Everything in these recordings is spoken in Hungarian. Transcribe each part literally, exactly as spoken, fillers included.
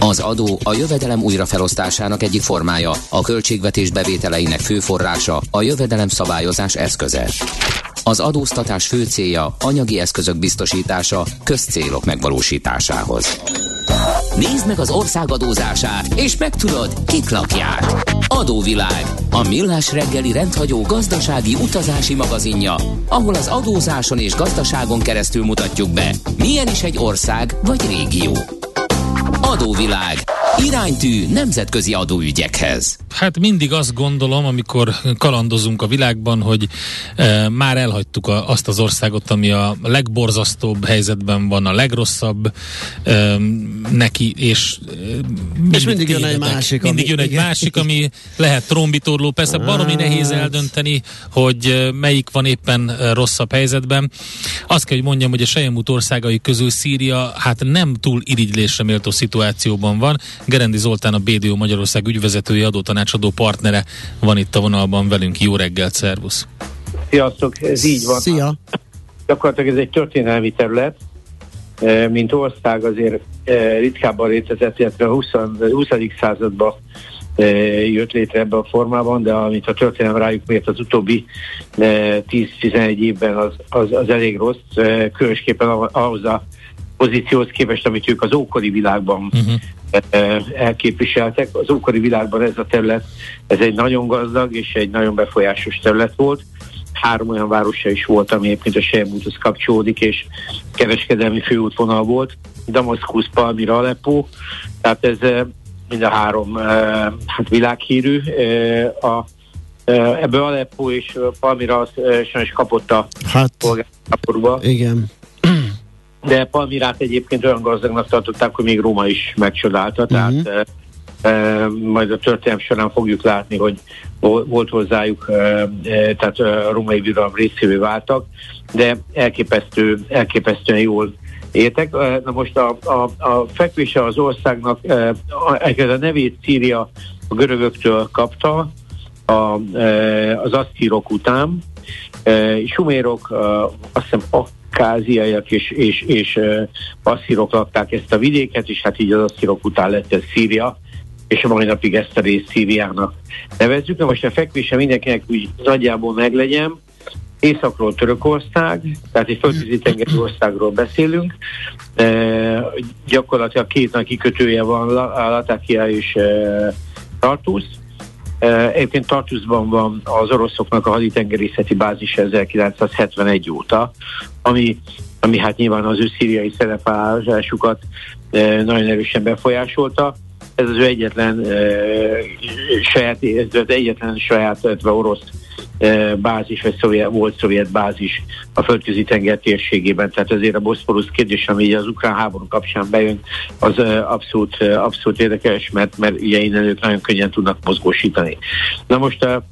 Az adó a jövedelem újrafelosztásának egyik formája, a költségvetés bevételeinek fő forrása, a jövedelem szabályozás eszköze. Az adóztatás fő célja anyagi eszközök biztosítása közcélok megvalósításához. Nézd meg az ország adózását, és megtudod, kik lakják. Adóvilág, a millás reggeli rendhagyó gazdasági utazási magazinja, ahol az adózáson és gazdaságon keresztül mutatjuk be, milyen is egy ország vagy régió. Adóvilág. Iránytű nemzetközi adóügyekhez. Hát mindig azt gondolom, amikor kalandozunk a világban, hogy e, már elhagytuk a, azt az országot, ami a legborzasztóbb helyzetben van, a legrosszabb e, neki, és e, mindig, és mindig jön egy másik. Mindig ami, jön egy igen. másik, ami lehet trombitorló. Persze baromi nehéz eldönteni, hogy melyik van éppen rosszabb helyzetben. Azt kell, hogy mondjam, hogy a Selyemút országai közül Szíria hát nem túl irigylésre méltó szituációban van. Gerendi Zoltán, a bé dé o Magyarország ügyvezetője, adótanácsadó partnere van itt a vonalban velünk. Jó reggelt, szervusz! Sziasztok, ez így van. Szia! Gyakorlatilag ez egy történelmi terület, mint ország azért ritkábban létezett, illetve a huszadik században jött létre ebben a formában, de amit a történelem rájuk mért az utóbbi tíz-tizenegy évben az, az, az elég rossz, különösképpen ahhoz a pozícióhoz képest, amit ők az ókori világban uh-huh. elképviseltek. Az ókori világban ez a terület, ez egy nagyon gazdag és egy nagyon befolyásos terület volt. Három olyan városa is volt, ami egyébként a Selyemúthoz kapcsolódik, és kereskedelmi főútvonal volt. Damaszkusz, Palmira, Aleppo. Tehát ez mind a három hát világhírű. A, ebből Aleppo és Palmira az sajnos kapott a hát, polgárháborúba. Igen. De Palmirát egyébként olyan gazdagnak tartották, hogy még Róma is megcsodálta, tehát uh-huh. e, e, majd a történelem során fogjuk látni, hogy volt hozzájuk, e, e, tehát a római birodalom részévé váltak, de elképesztő, elképesztően jól éltek. Na most a, a, a fekvése az országnak, e, a, a nevét Szíria a görögöktől kapta, a, e, az asszírok után. E, sumérok, a, azt hiszem a káziaiak és, és, és uh, asszírok lakták ezt a vidéket, és hát így az asszírok után lett ez Szíria, és a mai napig ezt a részt Szíriának nevezzük. Na most a fekvése mindenkinek úgy nagyjából meglegyen. Északról Törökország, tehát egy földközi tengeri országról beszélünk. Uh, gyakorlatilag két nagy kikötője van, Latakia és uh, Tartus. Uh, egyébként Tartusban van az oroszoknak a haditengerészeti bázis ezerkilencszázhetvenegy óta, ami, ami hát nyilván az ő szíriai szerepállásukat uh, nagyon erősen befolyásolta. Ez az ő egyetlen uh, saját, ez az egyetlen saját orosz uh, bázis, vagy szovjet, volt szovjet bázis a földközi tenger térségében. Tehát azért a Boszporusz kérdés, ami az ukrán háború kapcsán bejön, az uh, abszolút, uh, abszolút érdekes, mert, mert ugye innen ők nagyon könnyen tudnak mozgósítani. Na most uh,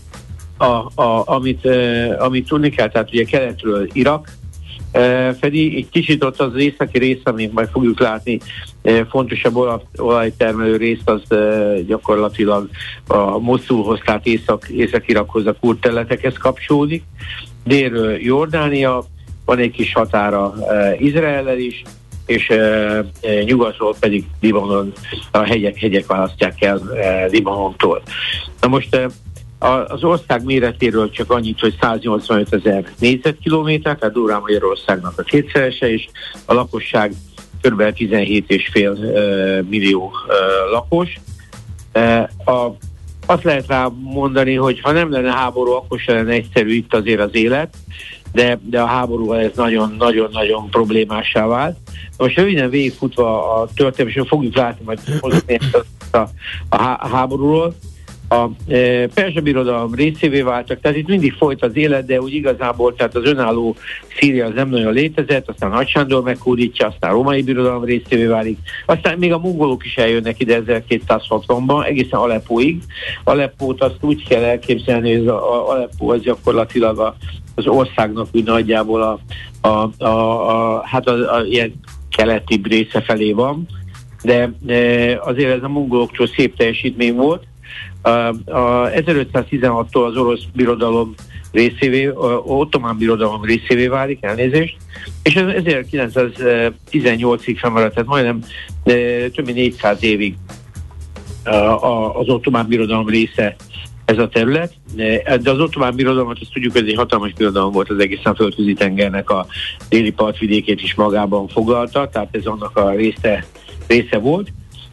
a, a, amit, uh, amit tudni kell, tehát ugye keletről Irak, Uh, Fedi, egy kicsit ott az északi rész, amit majd fogjuk látni, uh, fontosabb olaj, olajtermelő részt, az uh, gyakorlatilag a Moszulhoz, tehát észak, Észak-Irakhoz, a kurd területekhez kapcsolódik. Délről Jordánia, van egy kis határa uh, Izraellel is, és uh, uh, nyugatról pedig Libanon, a hegyek, hegyek választják el uh, Libanontól. Na most uh, az ország méretéről csak annyit, hogy száznyolcvanöt ezer négyzetkilométer, tehát durván Magyarországnak a kétszerese, és a lakosság kb. tizenhét egész öt uh, millió uh, lakos. Uh, a, azt lehet rá mondani, hogy ha nem lenne háború, akkor sem lenne egyszerű itt azért az élet, de, de a háborúval ez nagyon-nagyon-nagyon problémássá vált. Most röviden végigfutva a történet, és fogjuk látni majd a, a, a háborúról. A e, perzsa birodalom részévé váltak, tehát itt mindig folyt az élet, de úgy igazából, tehát az önálló Szíria az nem nagyon létezett, aztán Nagy Sándor meghódítja, aztán a római birodalom részévé válik, aztán még a mongolok is eljönnek ide ezerkétszázhatvanban, egészen Aleppóig. Aleppót azt úgy kell elképzelni, hogy az Aleppó az gyakorlatilag a, az országnak úgy nagyjából a, a, a, a, hát a, a ilyen keleti része felé van, de e, azért ez a mongoloktól szép teljesítmény volt. A ezerötszáztizenhattól az orosz birodalom részévé, ottomán birodalom részévé válik, elnézést, és ez ezerkilencszáztizennyolcig fennmaradt, tehát majdnem több mint négyszáz évig az ottomán birodalom része ez a terület, de az ottomán birodalmat azt tudjuk, hogy ez egy hatalmas birodalom volt, az egészen földközi tengernek a déli partvidékét is magában foglalta, tehát ez annak a része, része volt.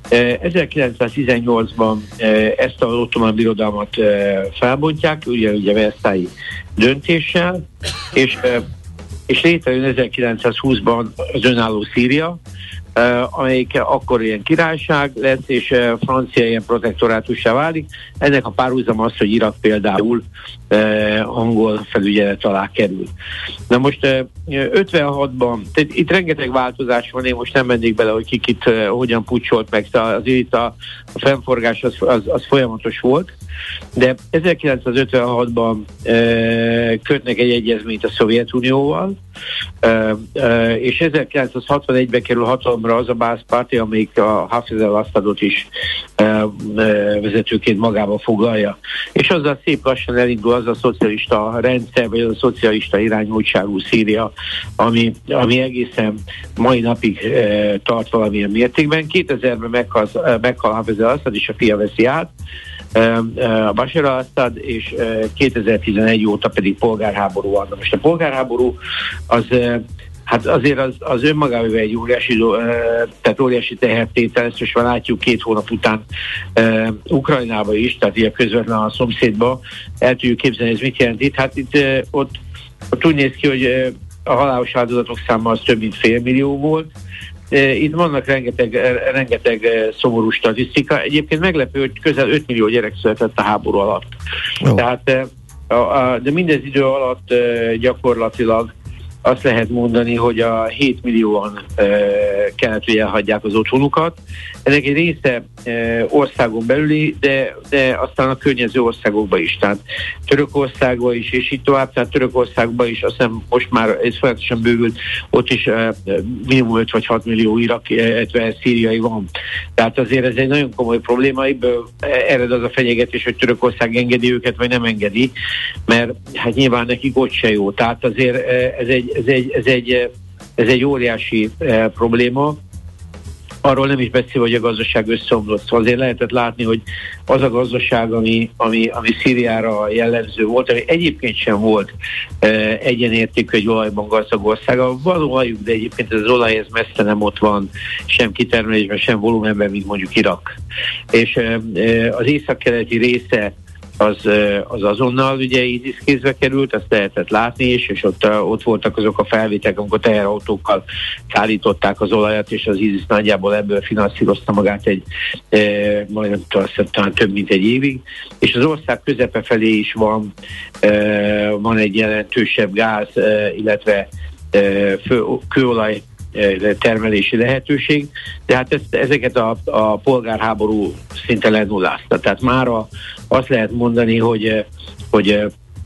ezerkilencszáztizennyolcban ezt az ottomán birodalmat felbontják, ugye, ugye Versailles döntéssel, és, és létrejön ezerkilencszázhúszban az önálló Szíria, amelyik akkor ilyen királyság lesz, és Francia ilyen protektorátussá válik. Ennek a párhuzama az, hogy Irak például angol felügyelet alá kerül. Na most ötvenhatban, tehát itt rengeteg változás van, én most nem mennék bele, hogy ki itt hogyan pucsolt meg, azért itt a, a fennforgás az, az, az folyamatos volt, de ezerkilencszázötvenhatban kötnek egy egyezményt a Szovjetunióval, és ezerkilencszázhatvanegyben kerül hatalomra az a Baath Party, amelyik a Hafez al-Assadot is vezetőként magába foglalja. És azzal szép lassan elindul az a szocialista rendszer, vagy az a szocialista irányultságú Szíria, ami, ami egészen mai napig e, tart valamilyen mértékben. kétezerben meghal, meghal Hafez al-Assad, és a fia veszi át a Bashar al-Assad, és kétezer-tizenegy óta pedig polgárháború van. Most a polgárháború az, hát azért az, az önmagában egy óriási, tehát óriási tehertétel, ezt most már látjuk két hónap után Ukrajnába is, tehát ilyen közvetlenül a szomszédba, el tudjuk képzelni, ez mit jelent itt. Hát itt ott, ott úgy néz ki, hogy a halálos áldozatok száma az több mint fél millió volt. Itt vannak rengeteg, rengeteg szomorú statisztika. Egyébként meglepő, hogy közel öt millió gyerek született a háború alatt. Oh. Tehát, de mindez idő alatt gyakorlatilag azt lehet mondani, hogy a hét millióan kellett, hogy elhagyják az otthonukat. Ennek egy része országon belüli, de, de aztán a környező országokban is. Tehát Törökországban is, és így tovább, tehát Törökországban is, azt hiszem most már ez folyamatosan bővült, ott is minimum öt vagy hat millió iraki, illetve szíriai van. Tehát azért ez egy nagyon komoly probléma, ebből ered az a fenyegetés, hogy Törökország engedi őket, vagy nem engedi, mert hát nyilván nekik ott se jó. Tehát azért ez egy Ez egy, ez egy, ez egy óriási e, probléma. Arról nem is beszél, hogy a gazdaság összeomlott. Szóval azért lehetett látni, hogy az a gazdaság, ami, ami, ami Szíriára jellemző volt, ami egyébként sem volt e, egyenértékű egy olajban gazdag országa. Van olajuk, de egyébként ez az olaj ez messze nem ott van, sem kitermelésben, sem volumenben, mint mondjuk Irak. És e, az északkeleti része az, az azonnal ugye ISIS kézbe került, azt lehetett látni is, és ott, ott voltak azok a felvételek, amikor teherautókkal szállították az olajat, és az ISIS nagyjából ebből finanszírozta magát egy e, majdnem talán több mint egy évig, és az ország közepe felé is van, e, van egy jelentősebb gáz, e, illetve e, fő, kőolaj termelési lehetőség, de hát ezt, ezeket a, a polgárháború szinte lenullázta. Tehát mára azt lehet mondani, hogy, hogy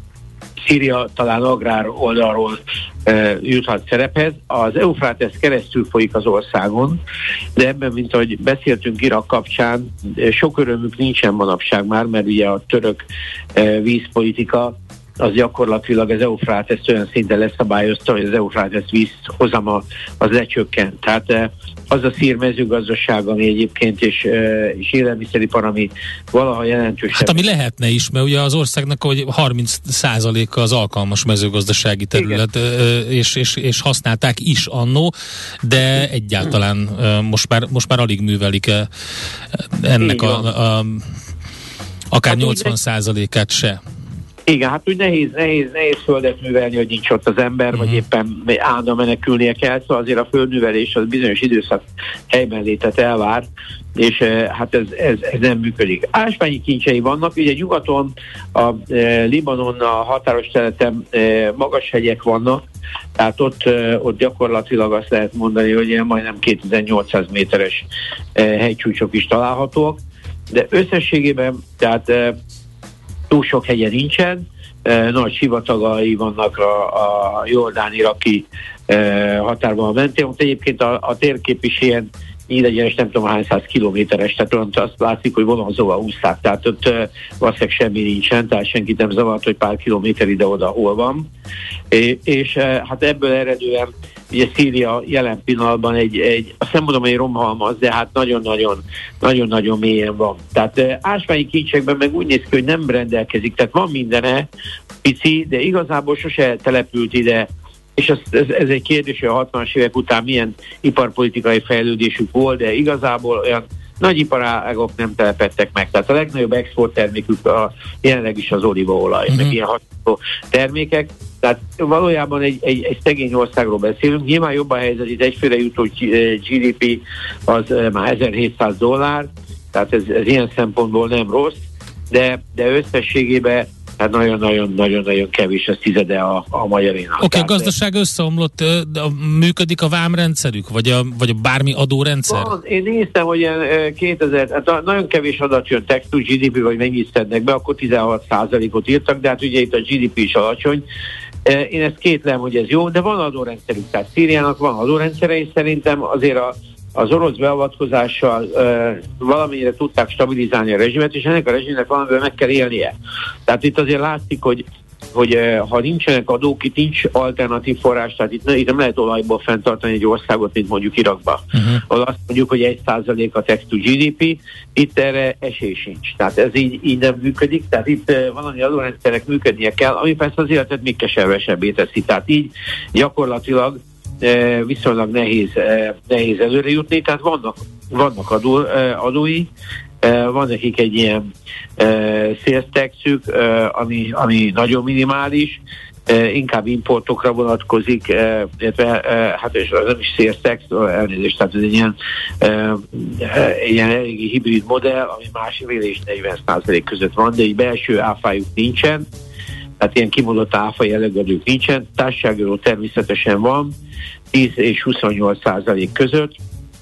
Szíria talán agrár oldalról e, juthat szerephez. Az Eufrátesz keresztül folyik az országon, de ebben, mint ahogy beszéltünk Irak kapcsán, sok örömük nincsen manapság már, mert ugye a török e, vízpolitika az gyakorlatilag az Eufráteszt olyan szinten leszabályozta, hogy az Eufrátesz vízhozama az lecsökkent. Tehát az a szír mezőgazdaság, ami egyébként és, és élelmiszeripar, ami valaha jelentősebb. Hát ami lehetne is, mert ugye az országnak hogy harminc százaléka az alkalmas mezőgazdasági terület, és, és, és használták is annó, de egyáltalán most már, most már alig művelik ennek a, a akár hát nyolcvan százalékát se. Igen, hát úgy nehéz, nehéz, nehéz földet művelni, hogy nincs ott az ember, uh-huh. vagy éppen állandóan menekülnie kell, szóval azért a földművelés az bizonyos időszak helyben létet elvár, és hát ez, ez, ez nem működik. Ásványi kincsei vannak, ugye nyugaton a e, Libanonnal határos területen e, magas hegyek vannak, tehát ott, e, ott gyakorlatilag azt lehet mondani, hogy ilyen majdnem kétezer-nyolcszáz méteres e, hegycsúcsok is találhatóak, de összességében, tehát e, túl sok hegye nincsen, e, nagy sivatagai vannak a, a jordán-iraki e, határban mentén. Ott egyébként a, a térkép is ilyen, nyílegyenes nem tudom hány száz kilométeres, tehát olyan azt látszik, hogy vonalzóval úszták, tehát ott uh, valószínűleg semmi nincsen, tehát senkit nem zavart, hogy pár kilométer ide-oda hol van. É, és uh, hát ebből eredően ugye Szíria jelen pillanatban egy, egy azt nem mondom, hogy romhalmaz, de hát nagyon-nagyon nagyon-nagyon mélyen van. Tehát uh, ásványi kincsekben meg úgy néz ki, hogy nem rendelkezik, tehát van mindene, pici, de igazából sose települt ide. És ez, ez, ez egy kérdés, hogy a hatvanas évek után milyen iparpolitikai fejlődésük volt, de igazából olyan nagy iparágok nem telepedtek meg. Tehát a legnagyobb exporttermékük a, jelenleg is az olívaolaj, uh-huh. meg ilyen hasonló termékek. Tehát valójában egy, egy, egy szegény országról beszélünk. Nyilván jobb a helyzet, itt egyfőre jutó gé dé pé az már ezerhétszáz dollár, tehát ez, ez ilyen szempontból nem rossz, de, de összességében hát nagyon-nagyon-nagyon kevés, ez tizede a, a magyarénak. Oké, okay, a gazdaság összeomlott, működik a vámrendszerük, vagy a, vagy a bármi adórendszer? Van, én néztem, hogy ilyen kétezer, hát nagyon kevés adat jön textus gé dé pé, vagy mennyit szednek be, akkor tizenhat százalékot írtak, de hát ugye itt a gé dé pé is alacsony. Én ezt kétlem, hogy ez jó, de van adórendszerük, tehát Szíriának van adórendszere, és szerintem azért a az orosz beavatkozással uh, valamennyire tudták stabilizálni a rezsimet, és ennek a rezsimnek valamiből meg kell élnie. Tehát itt azért látszik, hogy, hogy uh, ha nincsenek adók, itt nincs alternatív forrás, tehát itt, itt nem lehet olajból fenntartani egy országot, mint mondjuk Irakba. Uh-huh. Ahol azt mondjuk, hogy egy százalék a text to gé dé pé, itt erre esély sincs. Tehát ez így, így nem működik, tehát itt uh, valami adórendszernek működnie kell, ami persze az életet még keservesebbé teszi. Tehát így gyakorlatilag viszonylag nehéz, nehéz előre jutni, tehát vannak, vannak adó, adói, van nekik egy ilyen sales taxük, ami, ami nagyon minimális, inkább importokra vonatkozik, illetve hát és az nem is sales tax, elnézést, tehát ez egy ilyen, ilyen eléggé hibrid modell, ami másfél és negyven százalék között van, de egy belső áfájuk nincsen, tehát ilyen kimondott áfa jellegedők nincsen, társaságról természetesen van, tíz és huszonnyolc százalék között,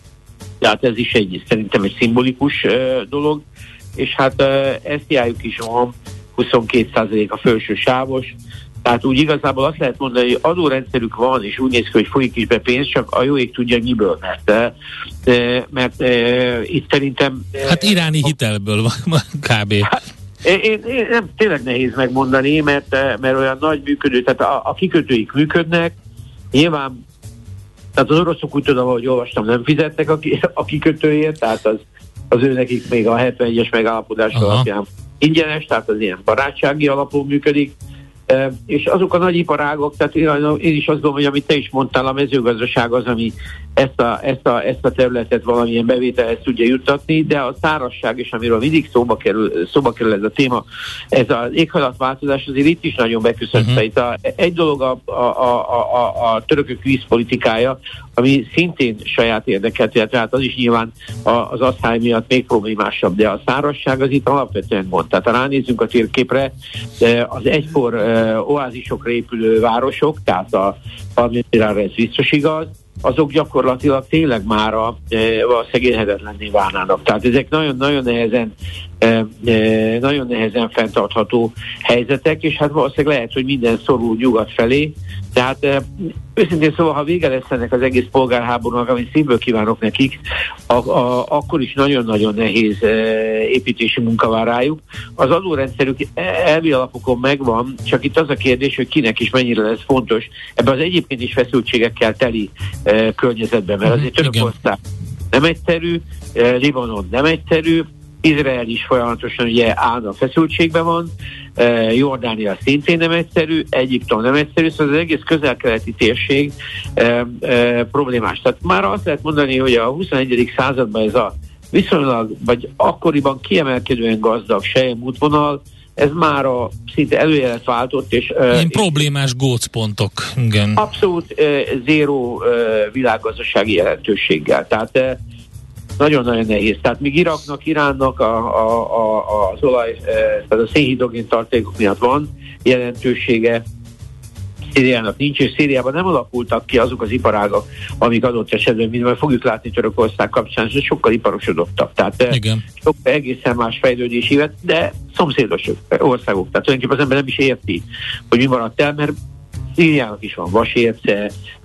tehát ez is egy, szerintem egy szimbolikus uh, dolog, és hát uh, es té i-juk is van, huszonkét százalék a felső sávos, tehát úgy igazából azt lehet mondani, hogy adórendszerük van, és úgy néz ki, hogy folyik is be pénz, csak a jó ég tudja miből, mert, uh, mert uh, itt szerintem... Uh, hát iráni hitelből van kb. Hát, Én, én nem tényleg nehéz megmondani, mert, mert olyan nagy működő, tehát a, a kikötőik működnek, nyilván, tehát az oroszok úgy tudom, ahogy olvastam, nem fizetnek a, a kikötőért, tehát az, az ő nekik még a hetvenegyes megállapodás alapján ingyenes, tehát az ilyen barátsági alapon működik, e, és azok a nagy iparágok, tehát én, én is azt gondolom, hogy amit te is mondtál, a mezőgazdaság az, ami ezt a, ezt a, ezt a területet valamilyen bevételhez tudja juttatni, de a szárazság, és amiről mindig szóba kerül, szóba kerül ez a téma, ez az éghajlatváltozás azért itt is nagyon beköszöntve. Uh-huh. Itt a, egy dolog a, a, a, a, a törökök vízpolitikája, ami szintén saját érdeket, tehát az is nyilván az asszály miatt még problémásabb, de a szárazság az itt alapvetően gond. Tehát ha ránézzünk a térképre, az egykor oázisokra épülő városok, tehát a Palmyrára ez biztos igaz, azok gyakorlatilag tényleg már a, a szegényhetetlenné válnának. Tehát ezek nagyon-nagyon nehezen e, e, nagyon nehezen fenntartható helyzetek, és hát valószínűleg lehet, hogy minden szorul nyugat felé. Tehát e, őszintén szóval, ha vége lesz ennek az egész polgárháborúnak, amit szívből kívánok nekik, a, a, akkor is nagyon-nagyon nehéz e, építési munka vár rájuk. Az adórendszerük elvi alapokon megvan, csak itt az a kérdés, hogy kinek is mennyire lesz fontos. Ebben az egyébként is feszültségekkel teli e, környezetben, mert azért Törökország nem egyszerű, e, Libanon nem egyszerű, Izrael is folyamatosan ugye állna feszültségben van, e, Jordánia szintén nem egyszerű, Egyiptom nem egyszerű, szóval az egész közel-keleti térség e, e, problémás. Tehát már azt lehet mondani, hogy a huszonegyedik században ez a viszonylag, vagy akkoriban kiemelkedően gazdag selyem útvonal, ez már a szinte előjelet váltott, és... Ilyen problémás gócpontok, igen. Abszolút e, zéró e, világgazdasági jelentőséggel. Tehát e, nagyon-nagyon nehéz. Tehát míg Iraknak, Iránnak a, a, a, az olaj, tehát a szénhidrogén tartékok miatt van jelentősége, Szíriának nincs, és Szíriában nem alakultak ki azok az iparágak, amik adott esetben, mint majd fogjuk látni Törökország kapcsán, és sokkal iparosodottak. Tehát igen. Sokkal egészen más fejlődési évet, de szomszédos országok. Tehát tulajdonképpen az ember nem is érti, hogy mi maradt el, mert Szíriának is van vasérce,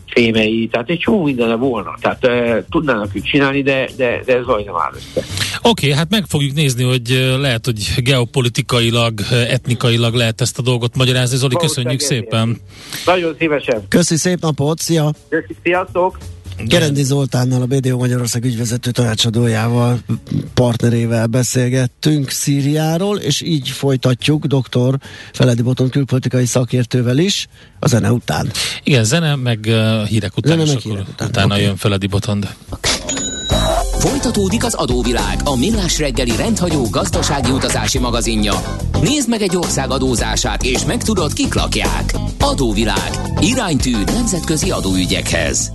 fémei, tehát egy csomó mindene volna. Tehát e, tudnának ők csinálni, de, de, de ez zaj nem áll össze. Oké, okay, hát meg fogjuk nézni, hogy lehet, hogy geopolitikailag, etnikailag lehet ezt a dolgot magyarázni. Zoli, köszönjük szépen. Nagyon szívesen. Köszi, szép napot, szia! Köszi, sziasztok! Gerendi Zoltánnal, a bé dé o Magyarország ügyvezető tanácsadójával, partnerével beszélgettünk Szíriáról, és így folytatjuk dr. Feledi Botond külpolitikai szakértővel is a zene után. Igen, zene, meg uh, hírek után, zene, és meg akkor hírek után. utána Okay. jön Feledi Botond. Folytatódik az Adóvilág, a millás reggeli rendhagyó gazdasági utazási magazinja. Nézd meg egy ország adózását, és megtudod, kik lakják. Adóvilág. Iránytű nemzetközi adóügyekhez.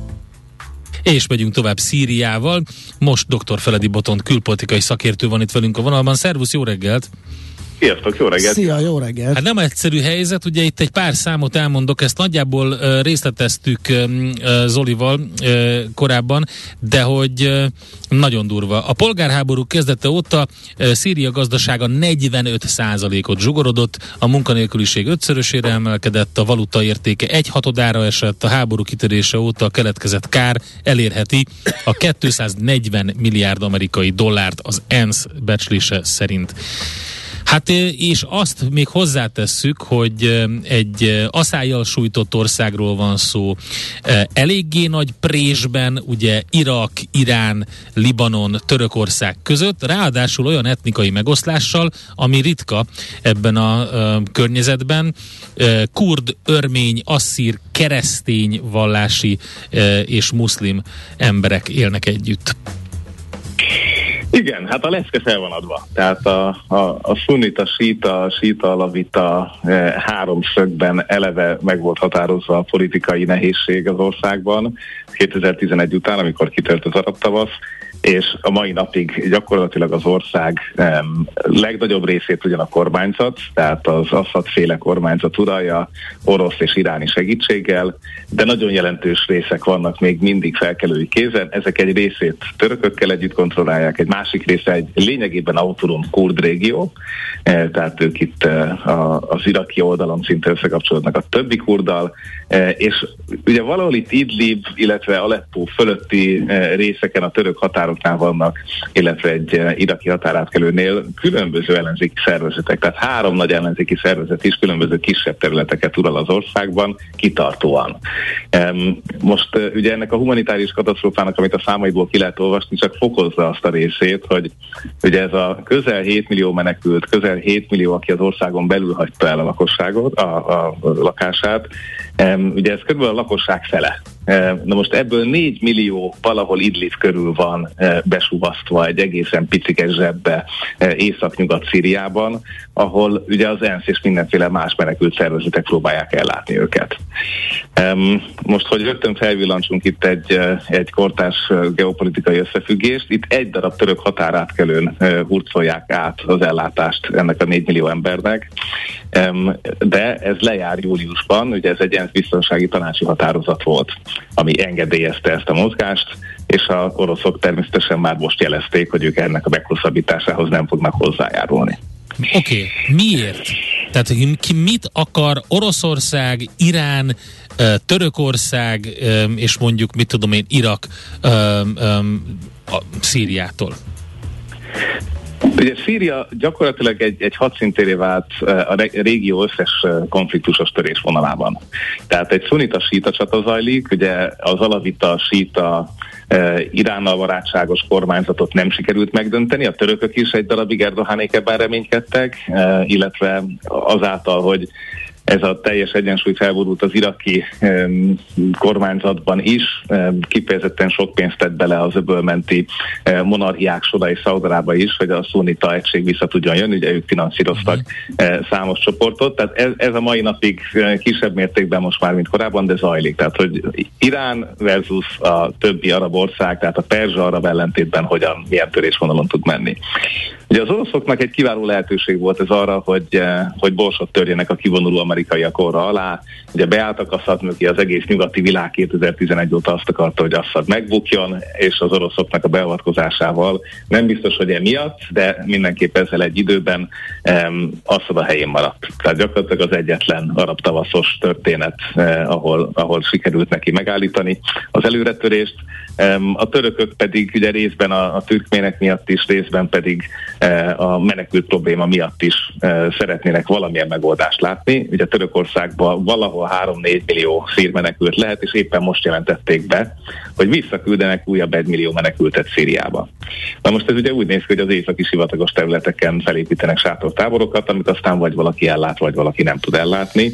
És megyünk tovább Szíriával. Most dr. Feledi Botond külpolitikai szakértő van itt velünk a vonalban. Szervusz, jó reggelt! Sziasztok, jó reggelt! Szia, jó reggelt! Hát nem egyszerű helyzet, ugye itt egy pár számot elmondok, ezt nagyjából uh, részleteztük uh, Zolival uh, korábban, de hogy uh, nagyon durva. A polgárháború kezdete óta uh, Szíria gazdasága negyvenöt százalékot zsugorodott, a munkanélküliség ötszörösére emelkedett, a valuta értéke egy hatodára esett, a háború kitörése óta a keletkezett kár elérheti a kétszáznegyven milliárd amerikai dollárt az ENSZ becslése szerint. Hát és azt még hozzátesszük, hogy egy aszályjal sújtott országról van szó, eléggé nagy présben, ugye Irak, Irán, Libanon, Törökország között, ráadásul olyan etnikai megoszlással, ami ritka ebben a uh, környezetben, uh, kurd, örmény, asszír, keresztény vallási uh, és muszlim emberek élnek együtt. Igen, hát a lecke fel van adva. Tehát a, a, a szunnita, síta, síta, alavita e, háromszögben eleve meg volt határozva a politikai nehézség az országban kétezer-tizenegy után, amikor kitört az arab tavasz, és a mai napig gyakorlatilag az ország um, legnagyobb részét ugyan a kormányzat, tehát az Assad-féle kormányzat uralja orosz és iráni segítséggel, de nagyon jelentős részek vannak még mindig felkelői kézen. Ezek egy részét törökökkel együtt kontrollálják, egy másik része egy lényegében autonóm kurd régió, e, tehát ők itt e, a, az iraki oldalon szinte összekapcsolódnak a többi kurddal, e, és ugye valahol itt Idlib, illetve Aleppo fölötti e, részeken a török határoknál vannak, illetve egy e, iraki határátkelőnél különböző ellenzéki szervezetek, tehát három nagy ellenzéki szervezet is különböző kisebb területeket ural az országban, kitartóan. E, most e, ugye ennek a humanitárius katasztrófának, amit a számaiból ki lehet olvasni, csak fokozza azt a részét, hogy ugye ez a közel hét millió menekült, közel hét millió, aki az országon belül hagyta el a lakosságot, a, a, a lakását, um, ugye ez körülbelül a lakosság fele. Um, na most ebből négy millió valahol Idlib körül van uh, besuvasztva egy egészen picike zsebbe uh, észak-nyugat Szíriában, ahol ugye az ENSZ és mindenféle más menekült szervezetek próbálják ellátni őket. Um, most, hogy rögtön felvillancsunk itt egy, uh, egy kortárs uh, geopolitikai összefüggést, itt egy darab török határátkelőn uh, hurcolják át az ellátást ennek a négy millió embernek, um, de ez lejár júliusban, ugye ez egy ENSZ biztonsági tanácsi határozat volt, ami engedélyezte ezt a mozgást, és az oroszok természetesen már most jelezték, hogy ők ennek a meghosszabbításához nem fognak hozzájárulni. Oké, okay. Miért? Tehát ki mit akar Oroszország, Irán, Törökország, és mondjuk, mit tudom én, Irak a Szíriától? Ugye Szíria gyakorlatilag egy, egy hadszintéré vált a régió összes konfliktusos törésvonalában. Tehát egy szunita síta csata zajlik, ugye az alavita síta Iránnal barátságos kormányzatot nem sikerült megdönteni, a törökök is egy darabig Erdoğanék ebben reménykedtek, illetve azáltal, hogy ez a teljes egyensúly felborult az iraki um, kormányzatban is, um, kifejezetten sok pénzt tett bele az öbölmenti um, monarchiák sorai Szaudarába is, hogy a szunita egység vissza tudjon jönni, ugye ők finanszíroztak uh, számos csoportot, tehát ez, ez a mai napig uh, kisebb mértékben most már, mint korábban, de zajlik. Tehát, hogy Irán versus a többi arab ország, tehát a perzsa-arab ellentétben hogyan, milyen törésvonalon tud menni. Ugye az oroszoknak egy kiváló lehetőség volt ez arra, hogy, uh, hogy borsot törjenek a kivonuló amerikai amerikaiak orra alá, ugye beálltak Assad mögé, az egész nyugati világ kétezer-tizenegy óta azt akarta, hogy Assad megbukjon, és az oroszoknak a beavatkozásával nem biztos, hogy emiatt, de mindenképp ezzel egy időben um, Assad a helyén maradt. Tehát gyakorlatilag az egyetlen arab tavaszos történet, eh, ahol, ahol sikerült neki megállítani az előretörést. Um, a törökök pedig ugye részben a, a türkmének miatt is, részben pedig eh, a menekült probléma miatt is eh, szeretnének valamilyen megoldást látni. Ugye Törökországban valahol három-négy millió szír menekült lehet, és éppen most jelentették be, hogy visszaküldenek újabb egy millió menekültet Szíriába. Na most ez ugye úgy néz ki, hogy az északi sivatagos területeken felépítenek sátortáborokat, amit aztán vagy valaki ellát, vagy valaki nem tud ellátni.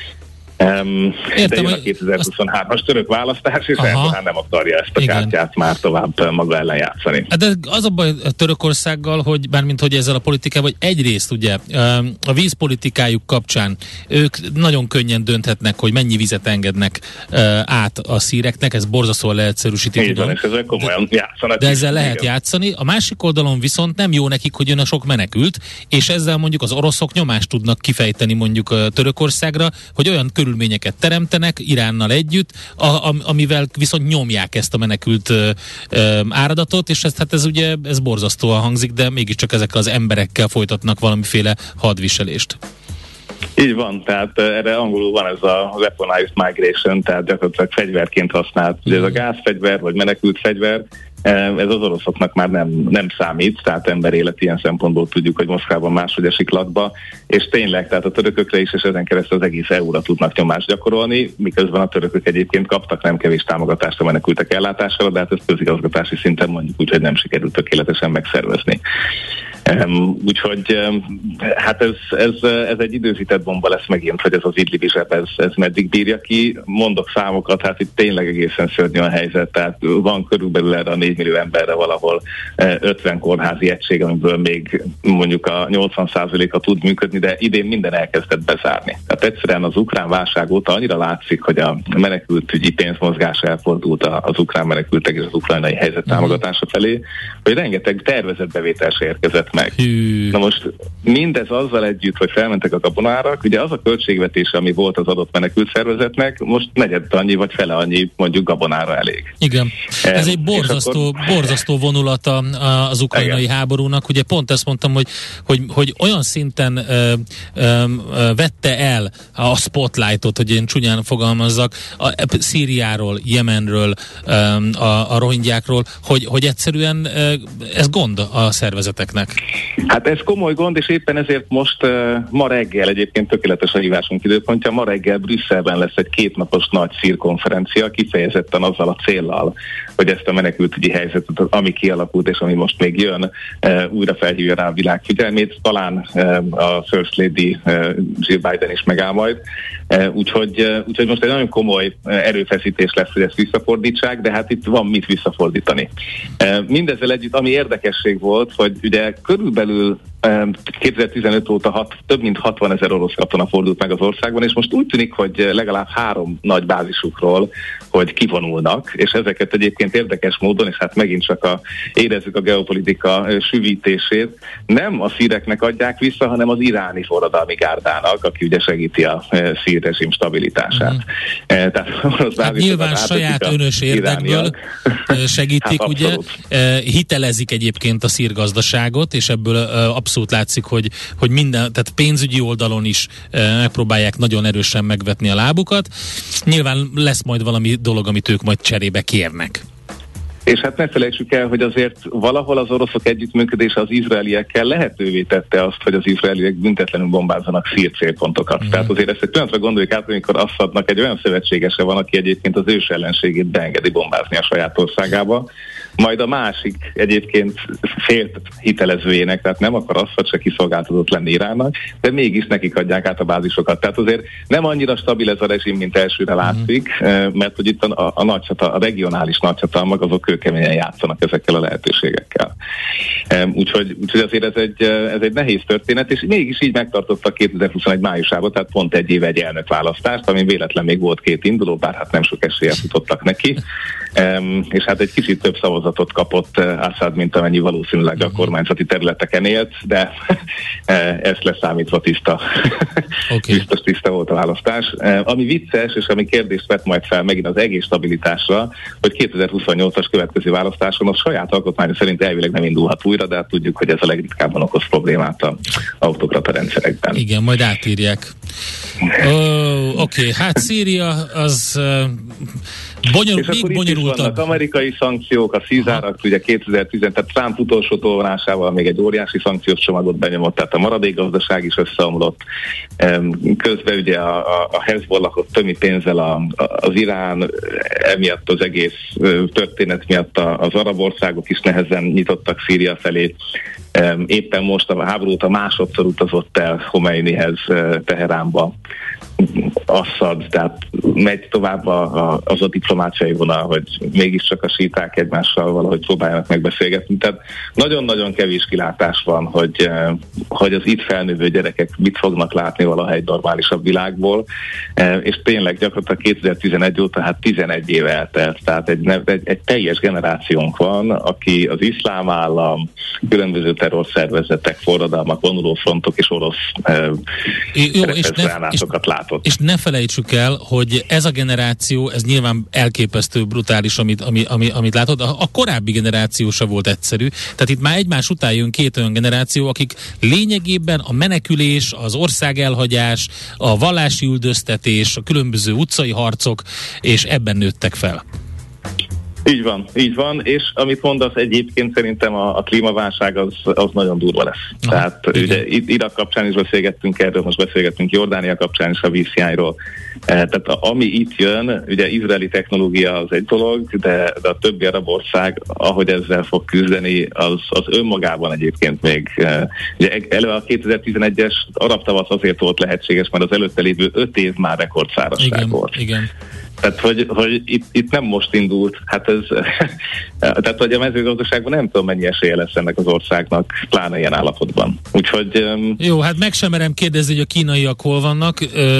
Um, Értem, de jön a kétezer-huszonhármas török választás, és Erdogan nem akarja ezt a igen. kártyát már tovább maga ellen játszani. De az a baj a Törökországgal, hogy bármint hogy ezzel a politikával, hogy egyrészt ugye a vízpolitikájuk kapcsán ők nagyon könnyen dönthetnek, hogy mennyi vizet engednek át a szíreknek, ez borzasztóan leegyszerűsíti. Így van, és ezzel komolyan játszanak. De ezzel lehet igen. játszani. A másik oldalon viszont nem jó nekik, hogy jön a sok menekült, és ezzel mondjuk az oroszok nyomást tudnak kifejteni mondjuk Törökországra, hogy olyan körülményeket teremtenek Iránnal együtt, a, a, amivel viszont nyomják ezt a menekült ö, ö, áradatot, és ez, hát ez ugye ez borzasztóan hangzik, de mégiscsak ezekkel az emberekkel folytatnak valamiféle hadviselést. Így van, tehát erre angolul van ez a weaponized migration, tehát gyakorlatilag fegyverként használt. Ugye ez a gázfegyver, vagy menekült fegyver, ez az oroszoknak már nem, nem számít, tehát emberélet ilyen szempontból tudjuk, hogy Moszkvában máshogy esik latba, és tényleg, tehát a törökökre is, és ezen keresztül az egész é u-ra tudnak nyomást gyakorolni, miközben a törökök egyébként kaptak nem kevés támogatást a menekültek ellátására, de hát ezt közigazgatási szinten mondjuk úgy, hogy nem sikerült tökéletesen megszervezni. Um, úgyhogy um, hát ez, ez, ez egy időzített bomba lesz megint, hogy ez az idlibi zseb, ez, ez meddig bírja ki. Mondok számokat, hát itt tényleg egészen szörnyű a helyzet, tehát van körülbelül erre a négy millió emberre valahol ötven kórházi egység, amiből még mondjuk a nyolcvan százaléka tud működni, de idén minden elkezdett bezárni. Tehát egyszerűen az ukrán válság óta annyira látszik, hogy a menekültügyi pénzmozgás elfordult az ukrán menekültek és az ukrajnai helyzet támogatása felé, hogy rengeteg tervezett bevétel se érkezett meg. Hű. Na most mindez azzal együtt, hogy felmentek a gabonárak, ugye az a költségvetése, ami volt az adott menekült szervezetnek, most negyed annyi vagy fele annyi mondjuk gabonára elég. Igen. Ez um, egy borzasztó, akkor... borzasztó vonulata az ukrajnai igen. háborúnak. Ugye pont ezt mondtam, hogy, hogy, hogy olyan szinten ö, ö, vette el a spotlightot, hogy én csúnyán fogalmazzak, a, a Szíriáról, Jemenről, ö, a, a rohingyákról, hogy, hogy egyszerűen ö, ez gond a szervezeteknek. Hát ez komoly gond, és éppen ezért most uh, ma reggel, egyébként tökéletes a hívásunk időpontja, ma reggel Brüsszelben lesz egy kétnapos nagy szírkonferencia, kifejezetten azzal a céllal, hogy ezt a menekültügyi helyzetet, ami kialakult és ami most még jön, uh, újra felhívja rá a világ figyelmét. Talán uh, a First Lady uh, Jill Biden is megáll majd. Uh, úgyhogy, uh, úgyhogy most egy nagyon komoly uh, erőfeszítés lesz, hogy ezt visszafordítsák, de hát itt van mit visszafordítani. Uh, mindezzel együtt, ami érdekesség volt, hogy ugye körülbelül kétezer-tizenöt óta hat, több mint hatvanezer orosz katona fordult meg az országban, és most úgy tűnik, hogy legalább három nagy bázisukról, hogy kivonulnak, és ezeket egyébként érdekes módon, és hát megint csak a, érezzük a geopolitika sűvítését, nem a szíreknek adják vissza, hanem az iráni forradalmi gárdának, aki ugye segíti a szír rezsim stabilitását. Mm. Tehát az hát nyilván saját önös érdekből segítik, hát ugye, hitelezik egyébként a szír gazdaságot, és ebből abszolút látszik, hogy, hogy minden, tehát pénzügyi oldalon is megpróbálják nagyon erősen megvetni a lábukat. Nyilván lesz majd valami dolog, amit ők majd cserébe kérnek. És hát ne felejtsük el, hogy azért valahol az oroszok együttműködése az izraeliekkel lehetővé tette azt, hogy az izraeliek büntetlenül bombázzanak szír célpontokat. Mm. Tehát azért ezt egy pillanatra gondoljuk át, amikor Assadnak egy olyan szövetségese van, aki egyébként az ős ellenségét beengedi bombázni a saját országába, majd a másik egyébként félt hitelezőjének, tehát nem akar Assad se kiszolgáltatott lenni Iránnak, de mégis nekik adják át a bázisokat. Tehát azért nem annyira stabil ez a rezsim, mint elsőre látszik, mm. mert hogy itt a, a, nagyszata, a regionális nagyhatalmak azok kőkeményen játszanak ezekkel a lehetőségekkel. Úgyhogy, úgyhogy azért ez egy, ez egy nehéz történet, és mégis így megtartottak kétezer-huszonegy májusában, tehát pont egy éve egy elnökválasztást, ami véletlen még volt két induló, bár hát nem sok eséllyel futottak neki, és hát egy kicsit több szavazat szavazatot kapott Assad, mint amennyi valószínűleg a kormányzati területeken élt, de ezt leszámítva tiszta, okay. biztos tiszta volt a választás. Ami vicces, és ami kérdést vett majd fel megint az egész stabilitásra, hogy kétezer-huszonnyolcas következő választáson a saját alkotmánya szerint elvileg nem indulhat újra, de hát tudjuk, hogy ez a legritkábban okoz problémát az autokrata rendszerekben. Igen, majd átírják. Oh, Oké, okay. Hát Szíria az uh, bonyolult, még bonyolultabb. Amerikai szankciók, a Cizárak, ugye kétezer-tíz, tehát Trump utolsó tolvonásával még egy óriási szankciós csomagot benyomott, tehát a maradék gazdaság is összeomlott. Közben ugye a, a, a Hezbollahot tömi pénzzel a, a, az Irán, emiatt az egész történet miatt az arab országok is nehezen nyitottak Szíria felé. Éppen most a háborút a másodszor utazott el Khomeinihez Teheránba Assad, tehát megy tovább a, a, az a diplomáciai vonal, hogy mégiscsak a síták egymással valahogy próbáljanak megbeszélgetni. Tehát nagyon-nagyon kevés kilátás van, hogy, hogy az itt felnővő gyerekek mit fognak látni valahogy egy normálisabb világból, és tényleg gyakorlatilag kétezer-tizenegy óta hát tizenegy éve eltelt, tehát egy, egy, egy teljes generációnk van, aki az iszlám állam, különböző terrorszervezetek, forradalmak, vonulófrontok és orosz eh, reprezsálásokat látott. És ne felejtsük el, hogy ez a generáció, ez nyilván elképesztő brutális, amit, ami, ami, amit látod, a, a korábbi generáció se volt egyszerű. Tehát itt már egymás után jön két olyan generáció, akik lényegében a menekülés, az ország elhagyás, a vallási üldöztetés, a különböző utcai harcok, és ebben nőttek fel. Így van, így van, és amit mondasz, egyébként szerintem a, a klímaválság az, az nagyon durva lesz. Aha, Tehát igen. Ugye Irak kapcsán is beszélgettünk erről, most beszélgettünk Jordánia kapcsán is a vízhiányról. Tehát a, ami itt jön, ugye izraeli technológia az egy dolog, de, de a többi arab ország, ahogy ezzel fog küzdeni, az, az önmagában egyébként még. Ugye eleve a kétezer-tizenegyes arab tavasz azért volt lehetséges, mert az előtte lévő öt év már rekordszárazság igen, volt. Igen. Tehát, hogy, hogy itt, itt nem most indult, hát ez, tehát, hogy a mezőgazdaságban nem tudom, mennyi esélye lesz ennek az országnak, pláne ilyen állapotban. Úgyhogy... Jó, hát meg sem merem kérdezni, hogy a kínaiak hol vannak,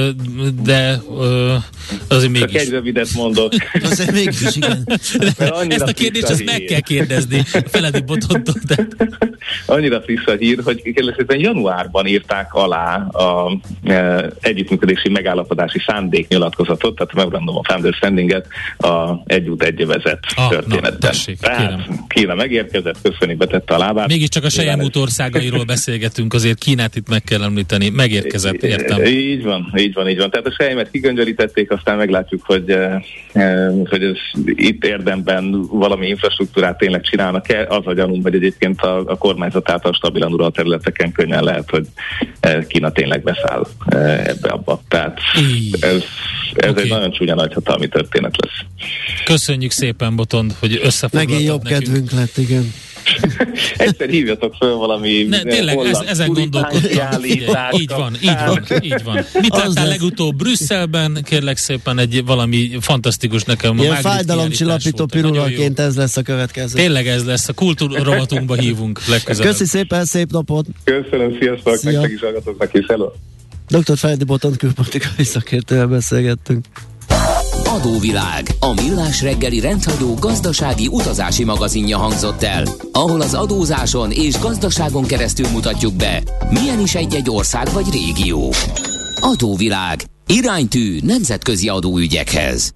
de azért mégis... Csak egy rövidet mondok. Azért mégis, igen. Ezt a kérdést azt meg kell kérdezni Feledi Botontól. De... Annyira friss a hír, hogy kérdezően januárban írták alá a e, együttműködési megállapodási szándéknyilatkozatot, tehát a Memorandum of Understanding-et a egy út egy vezet ah, történetben. Na, tessék, tehát Kína megérkezett, köszöni, betette a lábát. Mégiscsak a Selyemút országairól beszélgetünk, azért Kínát itt meg kell említeni, megérkezett, értem. Így van, így van, így van. Tehát a Selymet kigöngyölítették, aztán meglátjuk, hogy, e, hogy ez itt érdemben valami infrastruktúrát tényleg csinálnak-e. Az a gyanúm, hogy egyébként a, a kormányzat által stabilan uralt területeken könnyen lehet, hogy Kína tényleg beszáll ebbe-abba. Tehát ez, ez okay. Egy nagyon csúnya nagyhatalmi történet lesz. Köszönjük szépen, Botond, hogy összefoglaltad megint jobb nekünk. Kedvünk lett, igen. Egyszer hívjatok föl valami ne, tényleg, ez, ezen gondolkodtam. Így van, így van, így van. Mit láttál legutóbb Brüsszelben? Kérlek szépen egy valami fantasztikus nekem. Ilyen fájdalomcsillapító pirulonként ez lesz a következő. Tényleg ez lesz, a kultúrrovatunkba hívunk legközelebb. Köszi szépen, szép napot! Köszönöm, sziasztok, nektek is hallgatóknak is, hello! doktor Feledi Botont külpolitikai szakértővel beszélgettünk. Adóvilág, a millás reggeli rendhagyó gazdasági utazási magazinja hangzott el, ahol az adózáson és gazdaságon keresztül mutatjuk be, milyen is egy-egy ország vagy régió. Adóvilág, iránytű nemzetközi adóügyekhez.